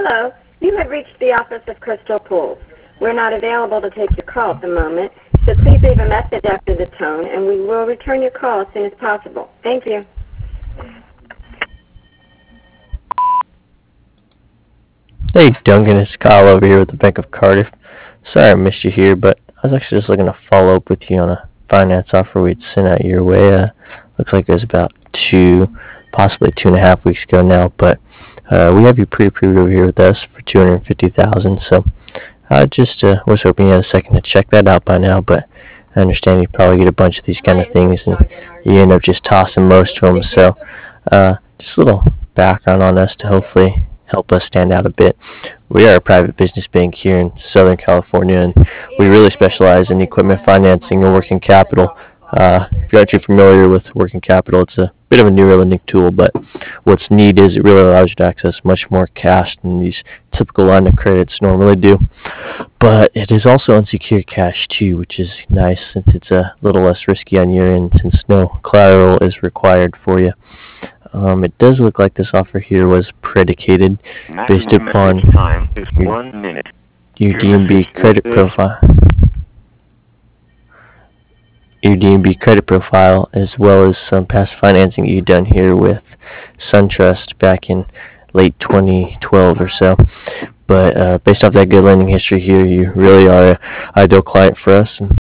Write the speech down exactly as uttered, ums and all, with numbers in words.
Hello. You have reached the office of Crystal Pools. We're not available to take your call at the moment, so please leave a message after the tone, and we will return your call as soon as possible. Thank you. Hey Duncan, it's Kyle over here with the Bank of Cardiff. Sorry I missed you here, but I was actually just looking to follow up with you on a finance offer we'd sent out your way. Uh, looks like it was about two, possibly two and a half weeks ago now, but uh, we have you pre-approved over here with us for two hundred fifty thousand dollars, so I just uh, was hoping you had a second to check that out by now, but I understand you probably get a bunch of these kind of things and you end up just tossing most of them, so uh, just a little background on us to hopefully help us stand out a bit. We are a private business bank here in Southern California, and we really specialize in equipment financing and working capital. Uh, if you're actually familiar with working capital, it's a bit of a new lending tool, but what's neat is it really allows you to access much more cash than these typical line of credits normally do. But it is also unsecured cash too, which is nice since it's a little less risky on your end since no collateral is required for you. Um, it does look like this offer here was predicated based upon time is your, one minute. your D M B credit profile. Your D M B credit profile, as well as some past financing you've done here with SunTrust back in late twenty twelve or so. But uh, based off that good lending history here, you really are an ideal client for us, and